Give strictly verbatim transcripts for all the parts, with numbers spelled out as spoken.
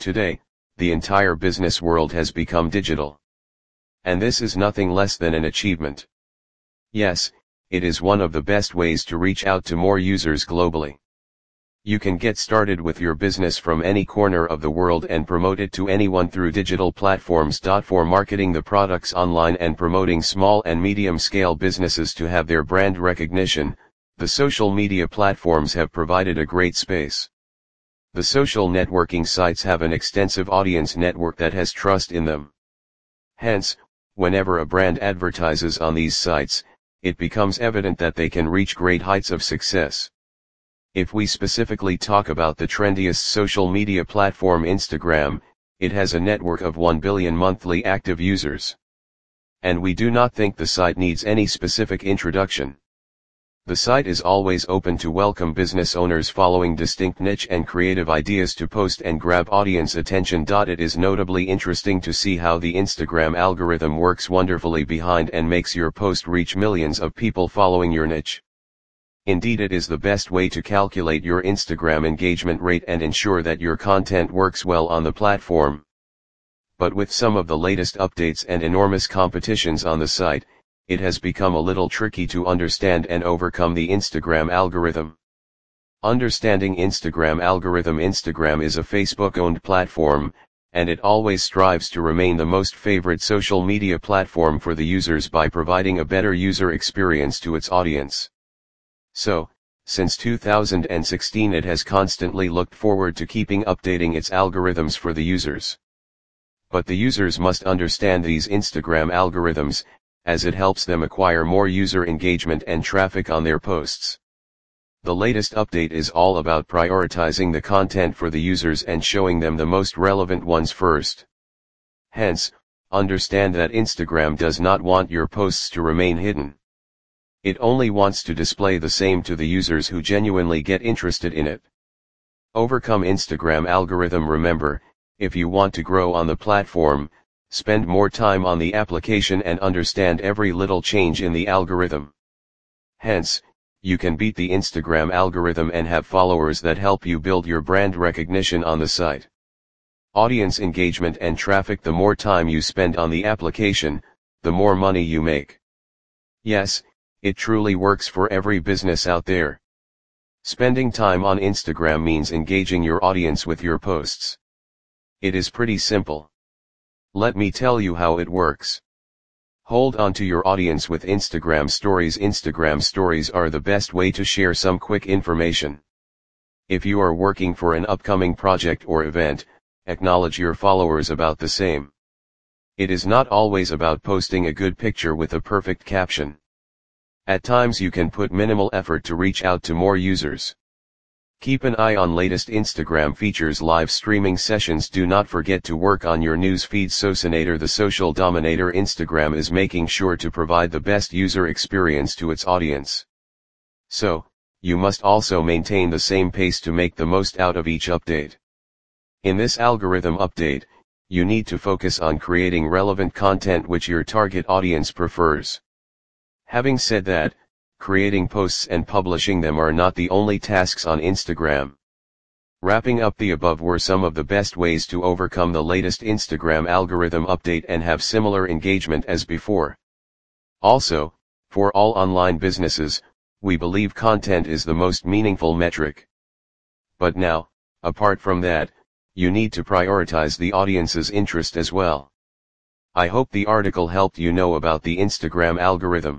Today, the entire business world has become digital. And this is nothing less than an achievement. Yes, it is one of the best ways to reach out to more users globally. You can get started with your business from any corner of the world and promote it to anyone through digital platforms. For marketing the products online and promoting small and medium-scale businesses to have their brand recognition, the social media platforms have provided a great space. The social networking sites have an extensive audience network that has trust in them. Hence, whenever a brand advertises on these sites, it becomes evident that they can reach great heights of success. If we specifically talk about the trendiest social media platform Instagram, it has a network of one billion monthly active users. And we do not think the site needs any specific introduction. The site is always open to welcome business owners following distinct niche and creative ideas to post and grab audience attention. It is notably interesting to see how the Instagram algorithm works wonderfully behind and makes your post reach millions of people following your niche. Indeed, it is the best way to calculate your Instagram engagement rate and ensure that your content works well on the platform. But with some of the latest updates and enormous competitions on the site, it has become a little tricky to understand and overcome the Instagram algorithm. Understanding Instagram algorithm. Instagram is a Facebook-owned platform, and it always strives to remain the most favorite social media platform for the users by providing a better user experience to its audience. So, since two thousand sixteen it has constantly looked forward to keeping updating its algorithms for the users. But the users must understand these Instagram algorithms, as it helps them acquire more user engagement and traffic on their posts. The latest update is all about prioritizing the content for the users and showing them the most relevant ones first. Hence, understand that Instagram does not want your posts to remain hidden. It only wants to display the same to the users who genuinely get interested in it. Overcome Instagram algorithm. Remember, if you want to grow on the platform, spend more time on the application and understand every little change in the algorithm. Hence, you can beat the Instagram algorithm and have followers that help you build your brand recognition on the site. Audience engagement and traffic. The more time you spend on the application, the more money you make. Yes, it truly works for every business out there. Spending time on Instagram means engaging your audience with your posts. It is pretty simple. Let me tell you how it works. Hold on to your audience with Instagram stories. Instagram stories are the best way to share some quick information. If you are working for an upcoming project or event, acknowledge your followers about the same. It is not always about posting a good picture with a perfect caption. At times you can put minimal effort to reach out to more users. Keep an eye on latest Instagram features. Live streaming sessions. Do not forget to work on your news feed. Socinator. The social dominator Instagram is making sure to provide the best user experience to its audience. So, you must also maintain the same pace to make the most out of each update. In this algorithm update, you need to focus on creating relevant content which your target audience prefers. Having said that, creating posts and publishing them are not the only tasks on Instagram. Wrapping up, the above were some of the best ways to overcome the latest Instagram algorithm update and have similar engagement as before. Also, for all online businesses, we believe content is the most meaningful metric. But now, apart from that, you need to prioritize the audience's interest as well. I hope the article helped you know about the Instagram algorithm.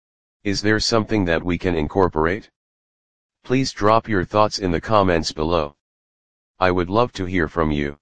Is there something that we can incorporate? Please drop your thoughts in the comments below. I would love to hear from you.